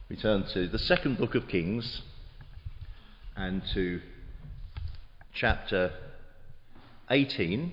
We turn to the second book of Kings and to chapter 18.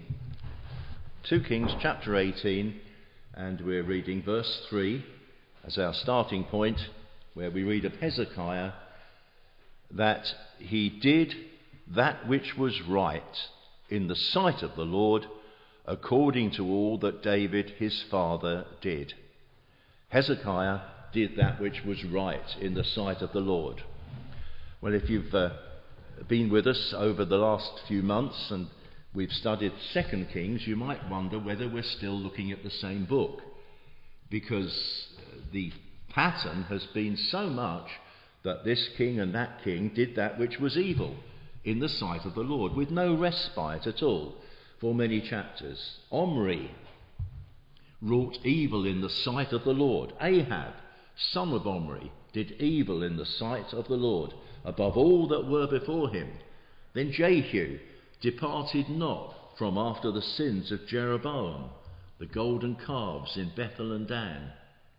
2 Kings chapter 18, and we're reading verse 3 as our starting point, where we read of Hezekiah that he did that which was right in the sight of the Lord, according to all that David his father did. Hezekiah did that which was right in the sight of the Lord. Well, if you've been with us over the last few months and we've studied 2 Kings, you might wonder whether we're still looking at the same book, because the pattern has been so much that this king and that king did that which was evil in the sight of the Lord, with no respite at all for many chapters. Omri wrought evil in the sight of the Lord. Ahab, son of Omri, did evil in the sight of the Lord, above all that were before him. Then Jehu departed not from after the sins of Jeroboam, the golden calves in Bethel and Dan.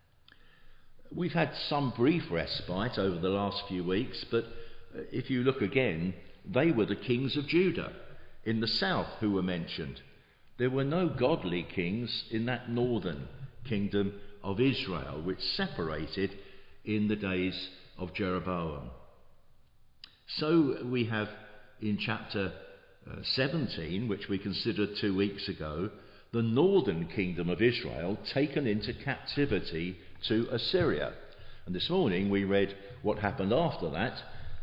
We've had some brief respite over the last few weeks, but if you look again, they were the kings of Judah in the south who were mentioned. There were no godly kings in that northern kingdom of Israel, which separated in the days of Jeroboam. So we have in chapter 17, which we considered 2 weeks ago, the northern kingdom of Israel taken into captivity to Assyria. And this morning we read what happened after that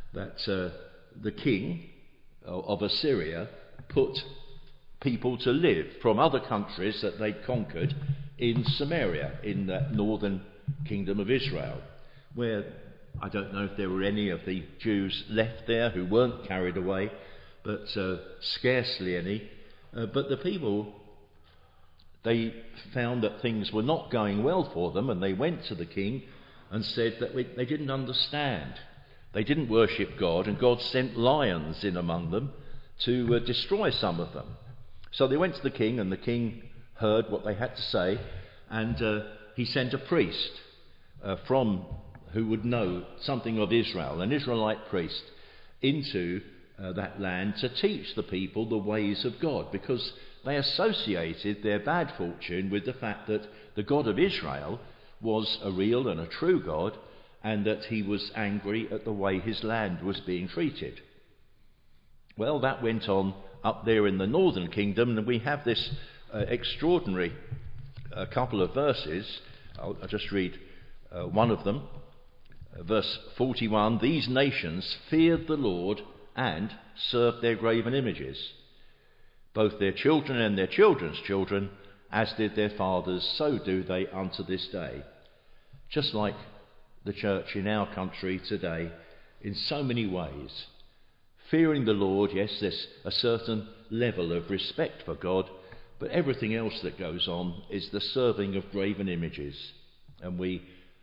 the king of Assyria put people to live from other countries that they'd conquered in Samaria, in that northern kingdom of Israel, where I don't know if there were any of the Jews left there who weren't carried away, but scarcely any. But the people, they found that things were not going well for them, and they went to the king and said that they didn't understand. They didn't worship God, and God sent lions in among them to destroy some of them. So they went to the king, and the king heard what they had to say, and he sent a priest from who would know something of Israel, an Israelite priest, into that land to teach the people the ways of God, because they associated their bad fortune with the fact that the God of Israel was a real and a true God, and that he was angry at the way his land was being treated. Well, that went on up there in the northern kingdom, and we have this extraordinary couple of verses. I'll just read one of them. Verse 41, "These nations feared the Lord and served their graven images. Both their children and their children's children, as did their fathers, so do they unto this day." Just like the church in our country today, in so many ways. Fearing the Lord, yes, there's a certain level of respect for God, but everything else that goes on is the serving of graven images. And we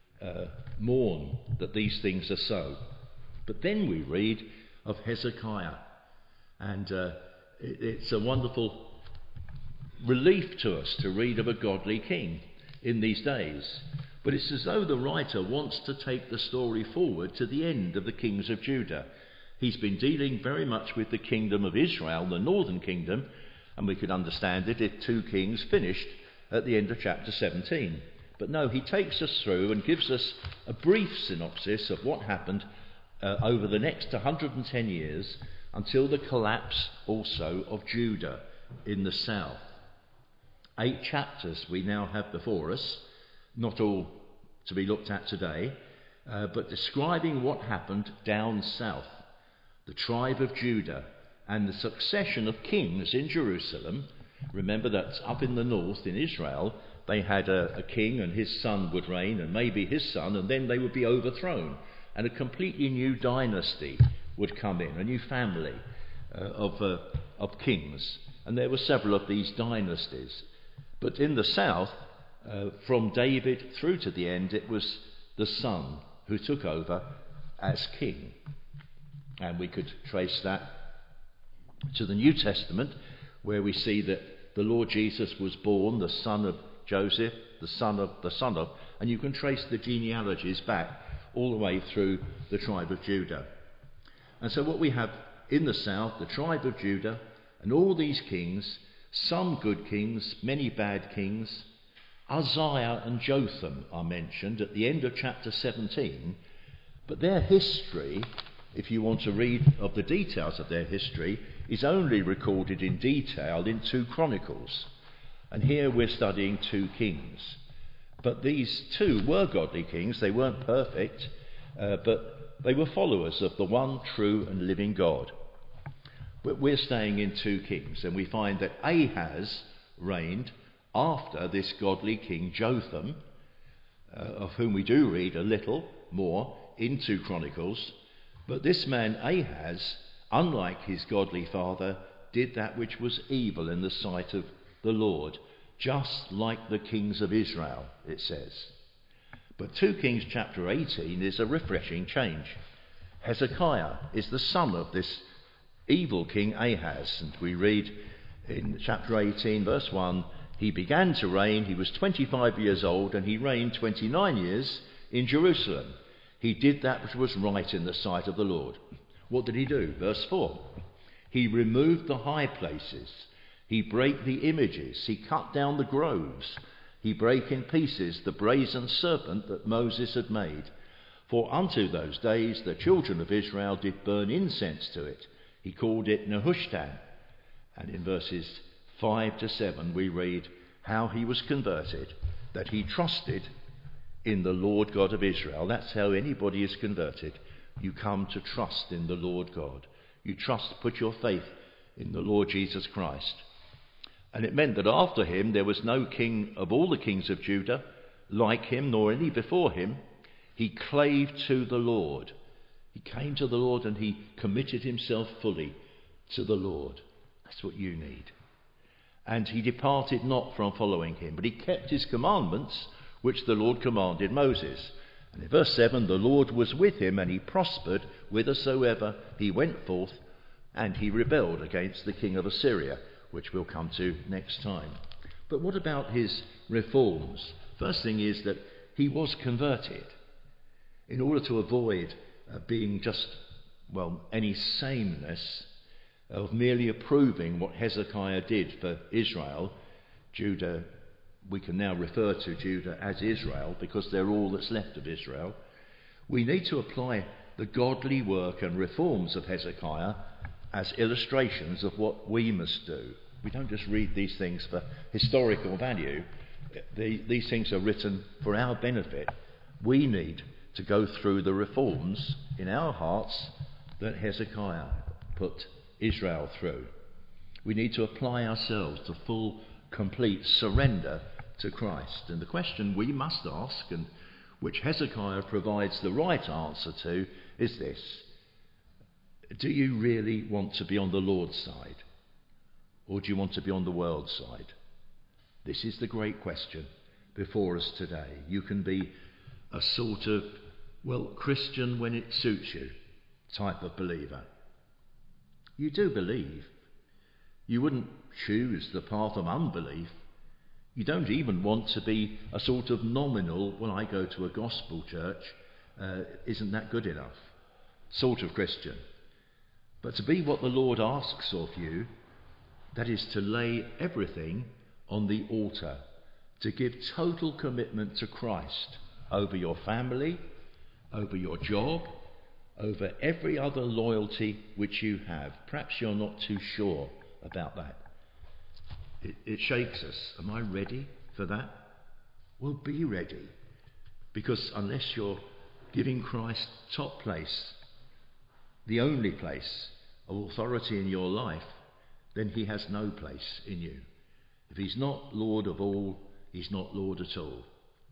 mourn that these things are so. But then we read of Hezekiah, and it's a wonderful relief to us to read of a godly king in these days. But it's as though the writer wants to take the story forward to the end of the kings of Judah. He's been dealing very much with the kingdom of Israel, the northern kingdom, and we could understand it if 2 Kings finished at the end of chapter 17. But no, he takes us through and gives us a brief synopsis of what happened over the next 110 years until the collapse also of Judah in the south. 8 chapters we now have before us, not all to be looked at today, but describing what happened down south, the tribe of Judah, and the succession of kings in Jerusalem. Remember that up in the north in Israel, they had a king and his son would reign, and maybe his son, and then they would be overthrown, and a completely new dynasty would come in, a new family of kings. And there were several of these dynasties. But in the south, from David through to the end, it was the son who took over as king. And we could trace that to the New Testament, where we see that the Lord Jesus was born, the son of Joseph, the son of, and you can trace the genealogies back all the way through the tribe of Judah. And so what we have in the south, the tribe of Judah, and all these kings, some good kings, many bad kings. Uzziah and Jotham are mentioned at the end of chapter 17, but their history, if you want to read of the details of their history, is only recorded in detail in 2 Chronicles. And here we're studying 2 kings. But these 2 were godly kings. They weren't perfect, but they were followers of the one true and living God. But we're staying in 2 kings, and we find that Ahaz reigned after this godly king Jotham, of whom we do read a little more in 2 Chronicles. But this man Ahaz, unlike his godly father, did that which was evil in the sight of the Lord, just like the kings of Israel, it says. But 2 Kings chapter 18 is a refreshing change. Hezekiah is the son of this evil king Ahaz, and we read in chapter 18 verse 1, he began to reign, he was 25 years old, and he reigned 29 years in Jerusalem. He did that which was right in the sight of the Lord. What did he do? Verse 4, he removed the high places, he brake the images, he cut down the groves, he brake in pieces the brazen serpent that Moses had made. For unto those days the children of Israel did burn incense to it. He called it Nehushtan. And in verses 5 to 7 we read how he was converted, that he trusted in the Lord God of Israel. That's how anybody is converted. You come to trust in the Lord God. You trust, put your faith in the Lord Jesus Christ. And it meant that after him there was no king of all the kings of Judah like him, nor any before him. He clave to the Lord. He came to the Lord and he committed himself fully to the Lord. That's what you need. And he departed not from following him, but he kept his commandments, which the Lord commanded Moses. And in verse 7, the Lord was with him, and he prospered whithersoever he went forth, and he rebelled against the king of Assyria, which we'll come to next time. But what about his reforms? First thing is that he was converted. In order to avoid being just, any sameness of merely approving what Hezekiah did for Israel, Judah, we can now refer to Judah as Israel because they're all that's left of Israel. We need to apply the godly work and reforms of Hezekiah as illustrations of what we must do. We don't just read these things for historical value. These things are written for our benefit. We need to go through the reforms in our hearts that Hezekiah put Israel through. We need to apply ourselves to full, complete surrender to Christ. And the question we must ask, and which Hezekiah provides the right answer to, is this: do you really want to be on the Lord's side, or do you want to be on the world's side? This is the great question before us today. You can be a sort of, Christian when it suits you type of believer. You do believe. You wouldn't choose the path of unbelief. You don't even want to be a sort of nominal, I go to a gospel church, isn't that good enough? Sort of Christian. But to be what the Lord asks of you, that is to lay everything on the altar, to give total commitment to Christ over your family, over your job, over every other loyalty which you have. Perhaps you're not too sure about that. It shakes us. Am I ready for that? Well, be ready. Because unless you're giving Christ top place, the only place of authority in your life, then he has no place in you. If he's not Lord of all, he's not Lord at all.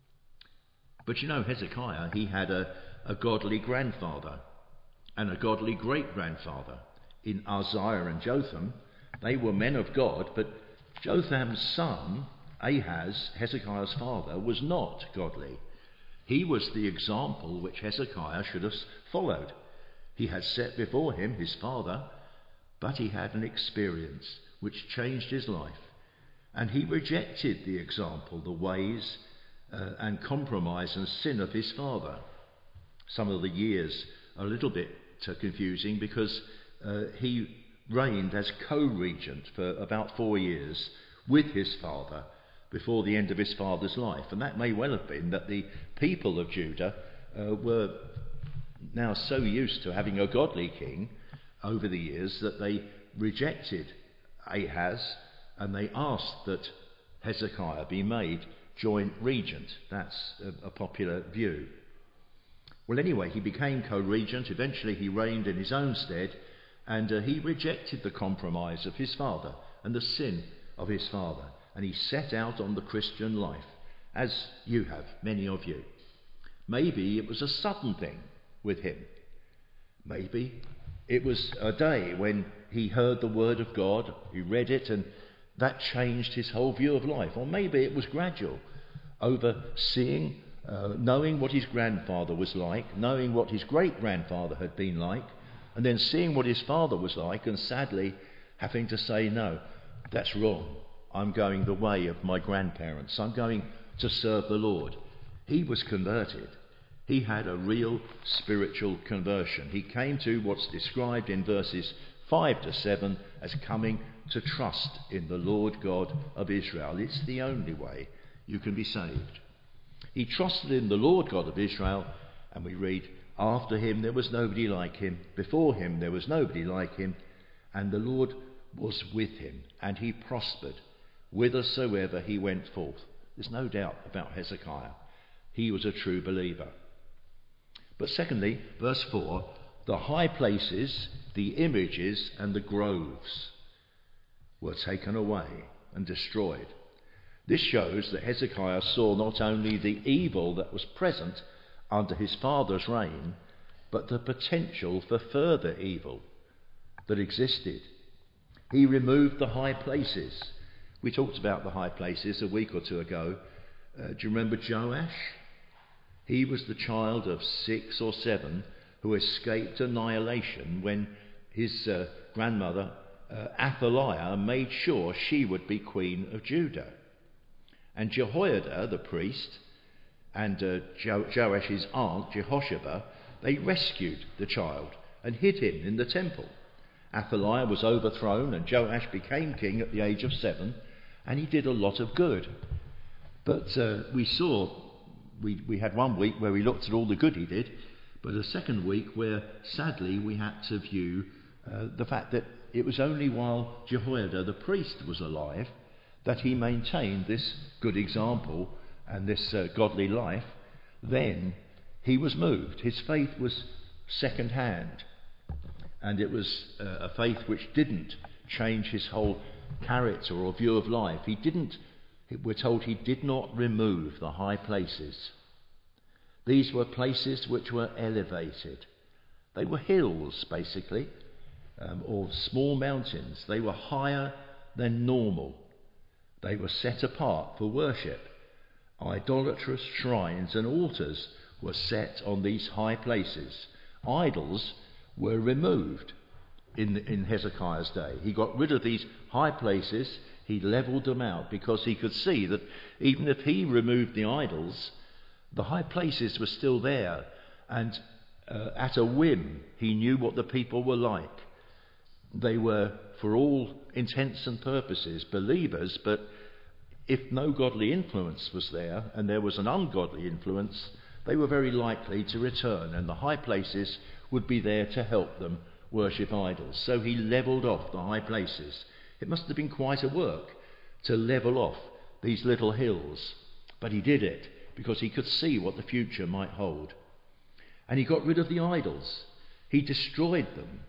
But Hezekiah, he had a godly grandfather and a godly great-grandfather in Uzziah and Jotham. They were men of God, but Jotham's son, Ahaz, Hezekiah's father, was not godly. He was the example which Hezekiah should have followed. He had set before him his father, but he had an experience which changed his life. And he rejected the example, the ways and compromise and sin of his father. some of the years are a little bit confusing because he reigned as co-regent for about 4 years with his father before the end of his father's life. And that may well have been that the people of Judah were now so used to having a godly king over the years that they rejected Ahaz and they asked that Hezekiah be made joint regent. That's a popular view. Well, anyway, he became co-regent. Eventually he reigned in his own stead, and he rejected the compromise of his father and the sin of his father, and he set out on the Christian life, as you have, many of you. Maybe it was a sudden thing with him. Maybe it was a day when he heard the word of God, he read it, and that changed his whole view of life. Or maybe it was gradual, over seeing, knowing what his grandfather was like, knowing what his great-grandfather had been like, and then seeing what his father was like, and sadly having to say, no, that's wrong. I'm going the way of my grandparents. I'm going to serve the Lord. He was converted. He had a real spiritual conversion. He came to what's described in verses 5 to 7 as coming to trust in the Lord God of Israel. It's the only way you can be saved. He trusted in the Lord God of Israel, and we read, after him there was nobody like him, before him there was nobody like him, and the Lord was with him, and he prospered whithersoever he went forth. There's no doubt about Hezekiah. He was a true believer. But secondly, verse 4, the high places, the images and the groves were taken away and destroyed. This shows that Hezekiah saw not only the evil that was present under his father's reign, but the potential for further evil that existed. He removed the high places. We talked about the high places a week or two ago. Do you remember Joash? He was the child of 6 or 7 who escaped annihilation when his grandmother Athaliah made sure she would be queen of Judah. And Jehoiada, the priest, and Joash's aunt, Jehosheba, they rescued the child and hid him in the temple. Athaliah was overthrown and Joash became king at the age of 7, and he did a lot of good. But we had 1 week where we looked at all the good he did, but a second week where sadly we had to view the fact that it was only while Jehoiada the priest was alive that he maintained this good example and this godly life. Then he was moved. His faith was second hand, and it was a faith which didn't change his whole character or view of life. We're told he did not remove the high places. These were places which were elevated. They were hills, basically, or small mountains. They were higher than normal. They were set apart for worship. Idolatrous shrines and altars were set on these high places. Idols were removed in Hezekiah's day. He got rid of these high places. He levelled them out because he could see that even if he removed the idols, the high places were still there. And at a whim, he knew what the people were like. They were, for all intents and purposes, believers, but if no godly influence was there and there was an ungodly influence, they were very likely to return, and the high places would be there to help them worship idols. So he levelled off the high places. It must have been quite a work to level off these little hills, but he did it because he could see what the future might hold. And he got rid of the idols. He destroyed them.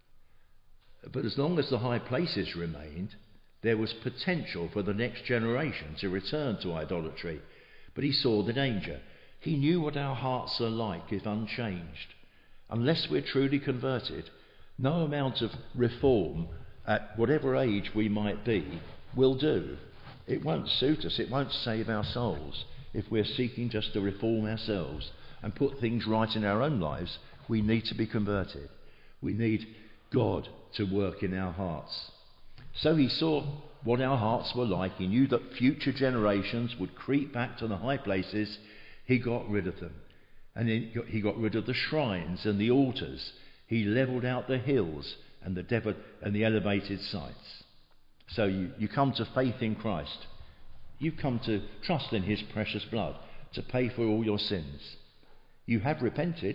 But as long as the high places remained, there was potential for the next generation to return to idolatry. But he saw the danger. He knew what our hearts are like if unchanged. Unless we're truly converted, no amount of reform at whatever age we might be will do. It won't suit us. It won't save our souls. If we're seeking just to reform ourselves and put things right in our own lives, we need to be converted. We need God to work in our hearts. So he saw what our hearts were like. He knew that future generations would creep back to the high places. He got rid of them. And he got rid of the shrines and the altars. He levelled out the hills and the elevated sites. So you come to faith in Christ. You come to trust in his precious blood to pay for all your sins. You have repented.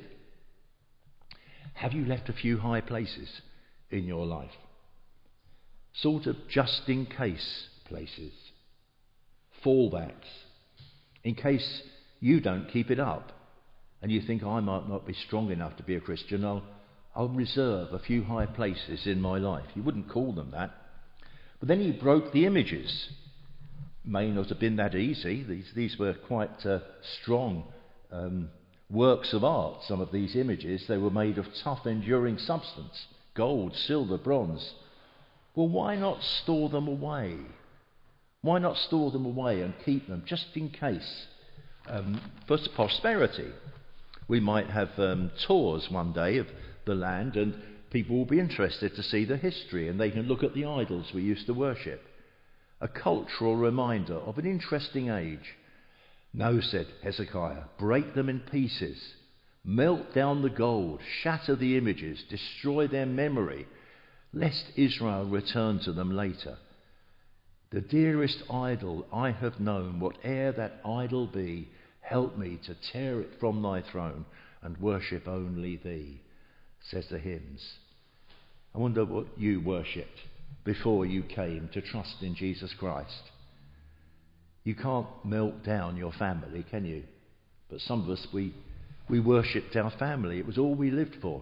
Have you left a few high places in your life? Sort of just in case places. Fallbacks. In case you don't keep it up. And you think, I might not be strong enough to be a Christian. I'll reserve a few high places in my life. You wouldn't call them that. But then he broke the images. May not have been that easy. These were quite strong works of art, some of these images. They were made of tough, enduring substance. Gold, silver, bronze. Well, why not store them away? Why not store them away and keep them just in case? For prosperity. We might have tours one day of the land, and people will be interested to see the history, and they can look at the idols we used to worship. A cultural reminder of an interesting age. No, said Hezekiah, break them in pieces, melt down the gold, shatter the images, destroy their memory, lest Israel return to them later. The dearest idol I have known, whate'er that idol be, help me to tear it from thy throne and worship only thee, says the hymns. I wonder what you worshipped before you came to trust in Jesus Christ. You can't melt down your family, can you? But some of us, we worshipped our family. It was all we lived for.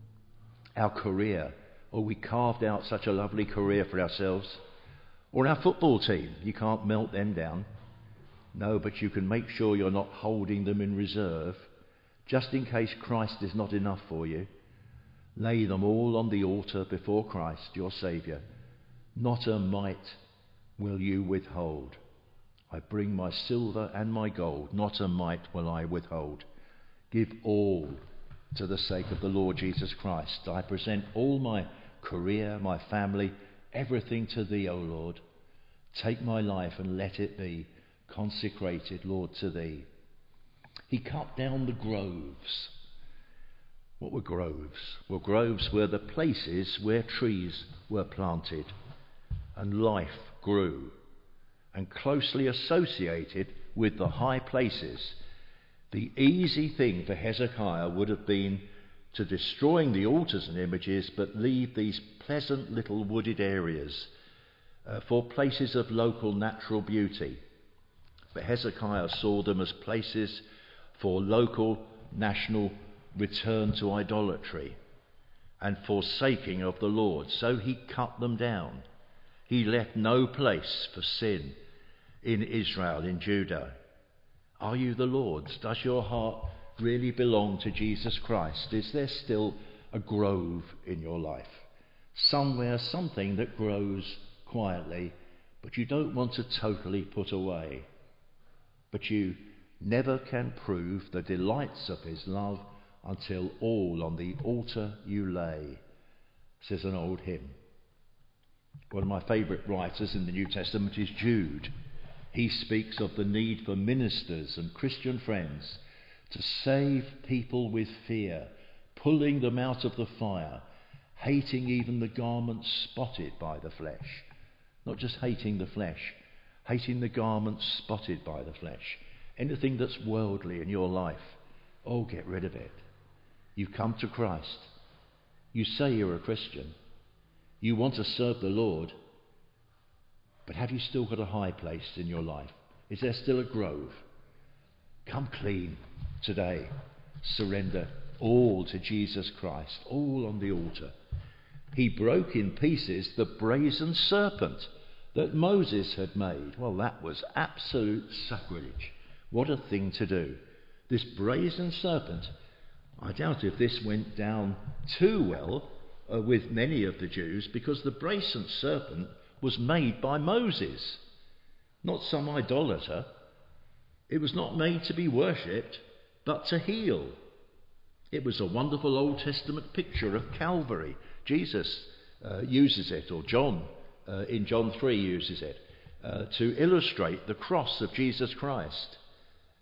Our career, or we carved out such a lovely career for ourselves. Or our football team, you can't melt them down. No, but you can make sure you're not holding them in reserve, just in case Christ is not enough for you. Lay them all on the altar before Christ, your Saviour. Not a mite will you withhold. I bring my silver and my gold, not a mite will I withhold. Give all to the sake of the Lord Jesus Christ. I present all my career, my family, everything to thee, O Lord. Take my life and let it be consecrated, Lord, to thee. He cut down the groves. What were groves? Well, groves were the places where trees were planted and life grew, and closely associated with the high places. The easy thing for Hezekiah would have been to destroying the altars and images, but leave these pleasant little wooded areas for places of local natural beauty. But Hezekiah saw them as places for local national return to idolatry and forsaking of the Lord. So he cut them down. He left no place for sin in Israel, in Judah. Are you the Lord's? Does your heart really belong to Jesus Christ? Is there still a grove in your life? Somewhere, something that grows quietly, but you don't want to totally put away. But you never can prove the delights of his love until all on the altar you lay, says an old hymn. One of my favourite writers in the New Testament is Jude. He speaks of the need for ministers and Christian friends to save people with fear, pulling them out of the fire, hating even the garments spotted by the flesh. Not just hating the flesh, hating the garments spotted by the flesh. Anything that's worldly in your life, oh, get rid of it. You come to Christ. You say you're a Christian. You want to serve the Lord. But have you still got a high place in your life? Is there still a grove? Come clean today. Surrender all to Jesus Christ, all on the altar. He broke in pieces the brazen serpent that Moses had made. Well, that was absolute sacrilege. What a thing to do. This brazen serpent, I doubt if this went down too well with many of the Jews, because the brazen serpent was made by Moses, not some idolater. It was not made to be worshipped, but to heal. It was a wonderful Old Testament picture of Calvary. Jesus uses it, or John in John 3 uses it, to illustrate the cross of Jesus Christ.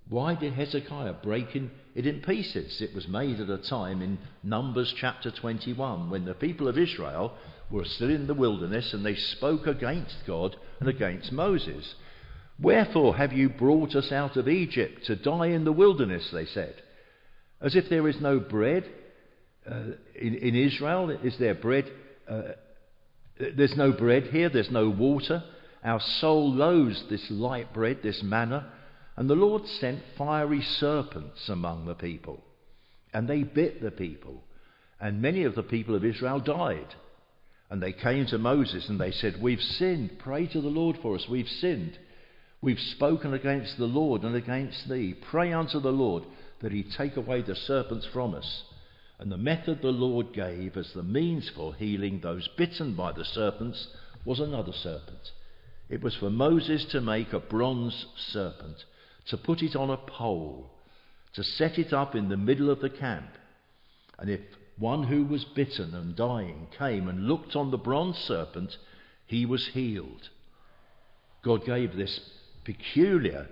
Why did Hezekiah break it in pieces? It was made at a time in Numbers chapter 21 when the people of Israel were still in the wilderness and they spoke against God and against Moses. "Wherefore have you brought us out of Egypt to die in the wilderness?" they said. As if there is no bread in Israel. Is there bread? There's no bread here. There's no water. Our soul loathes this light bread, this manna. And the Lord sent fiery serpents among the people, and they bit the people, and many of the people of Israel died. And they came to Moses and they said, "We've sinned. Pray to the Lord for us. We've sinned. We've spoken against the Lord and against thee. Pray unto the Lord that he take away the serpents from us." And the method the Lord gave as the means for healing those bitten by the serpents was another serpent. It was for Moses to make a bronze serpent, to put it on a pole, to set it up in the middle of the camp. And if one who was bitten and dying came and looked on the bronze serpent, he was healed. God gave this peculiar,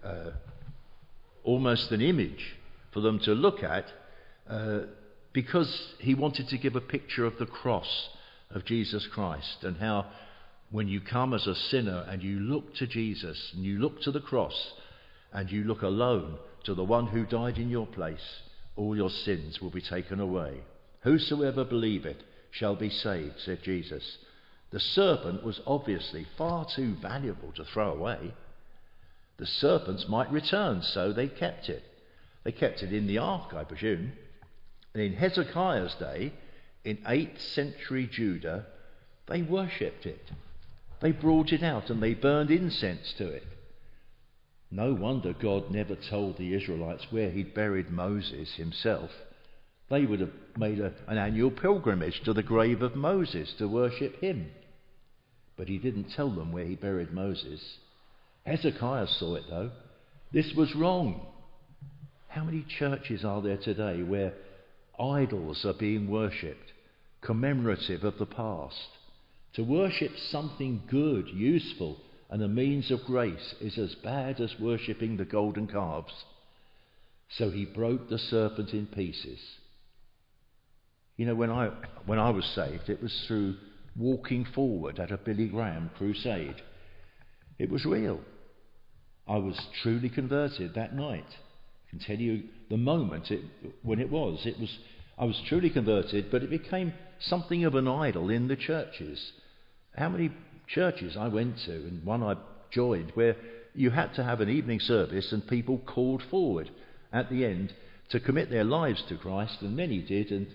almost an image for them to look at, because he wanted to give a picture of the cross of Jesus Christ, and how when you come as a sinner and you look to Jesus and you look to the cross and you look alone to the one who died in your place, all your sins will be taken away. "Whosoever believeth shall be saved," said Jesus. The serpent was obviously far too valuable to throw away. The serpents might return, so they kept it. They kept it in the ark, I presume. And in Hezekiah's day, in 8th century Judah, they worshipped it. They brought it out and they burned incense to it. No wonder God never told the Israelites where he'd buried Moses himself. They would have made an annual pilgrimage to the grave of Moses to worship him. But he didn't tell them where he buried Moses. Hezekiah saw it though. This was wrong. How many churches are there today where idols are being worshipped, commemorative of the past? To worship something good, useful, and a means of grace is as bad as worshipping the golden calves. So he broke the serpent in pieces. You know, when I was saved, it was through walking forward at a Billy Graham crusade. It was real. I was truly converted that night. I can tell you the moment when it was. I was truly converted, but it became something of an idol in the churches. How many churches I went to, and one I joined, where you had to have an evening service and people called forward at the end to commit their lives to Christ, and many did, and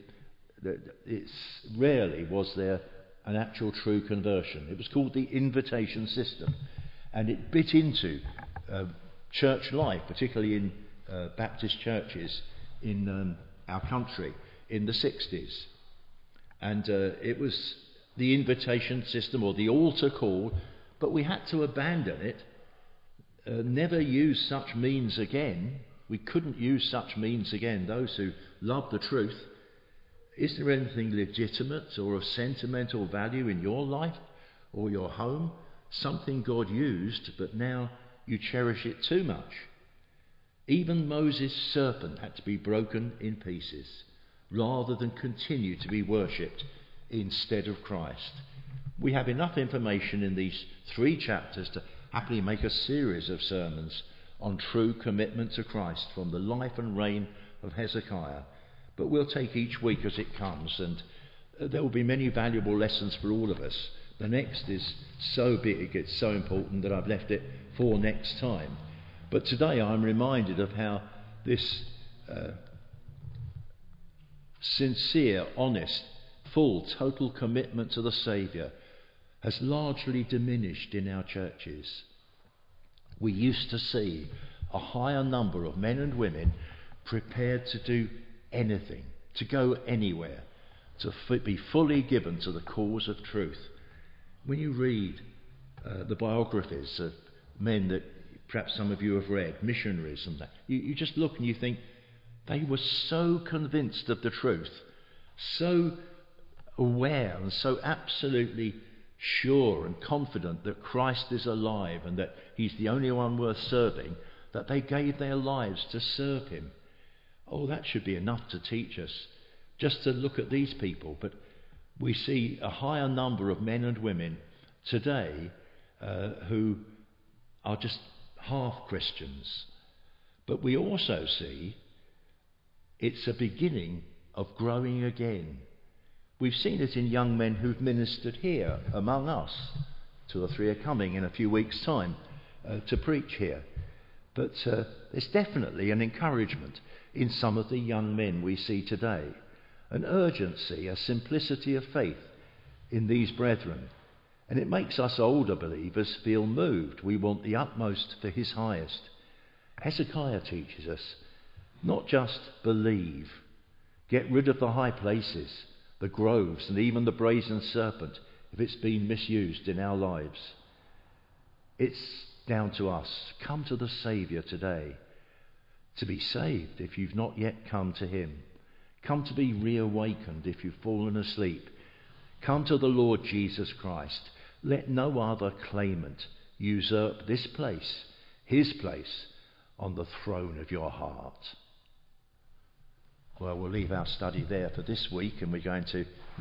rarely was there an actual true conversion. It was called the invitation system, and it bit into church life, particularly in Baptist churches in our country in the 60s. And it was the invitation system or the altar call, but we had to abandon it, never use such means again. We couldn't use such means again, those who love the truth. Is there anything legitimate or of sentimental value in your life or your home? Something God used, but now you cherish it too much. Even Moses' serpent had to be broken in pieces rather than continue to be worshipped instead of Christ. We have enough information in these 3 chapters to happily make a series of sermons on true commitment to Christ from the life and reign of Hezekiah. But we'll take each week as it comes, and there will be many valuable lessons for all of us. The next is so big, it's so important that I've left it for next time. But today I'm reminded of how this sincere, honest, full, total commitment to the Saviour has largely diminished in our churches. We used to see a higher number of men and women prepared to do anything, to go anywhere, to be fully given to the cause of truth. When you read the biographies of men that perhaps some of you have read, missionaries and that, you just look and you think they were so convinced of the truth, so aware and so absolutely sure and confident that Christ is alive and that he's the only one worth serving, that they gave their lives to serve him. Oh, that should be enough to teach us, just to look at these people. But we see a higher number of men and women today who are just half Christians. But we also see it's a beginning of growing again. We've seen it in young men who've ministered here among us. 2 or 3 are coming in a few weeks' time to preach here. But there's definitely an encouragement in some of the young men we see today. An urgency, a simplicity of faith in these brethren. And it makes us older believers feel moved. We want the utmost for his highest. Hezekiah teaches us, not just believe. Get rid of the high places, the groves, and even the brazen serpent if it's been misused in our lives. It's down to us. Come to the Saviour today. To be saved if you've not yet come to him. Come to be reawakened if you've fallen asleep. Come to the Lord Jesus Christ. Let no other claimant usurp this place, his place, on the throne of your heart. Well, we'll leave our study there for this week, and we're going to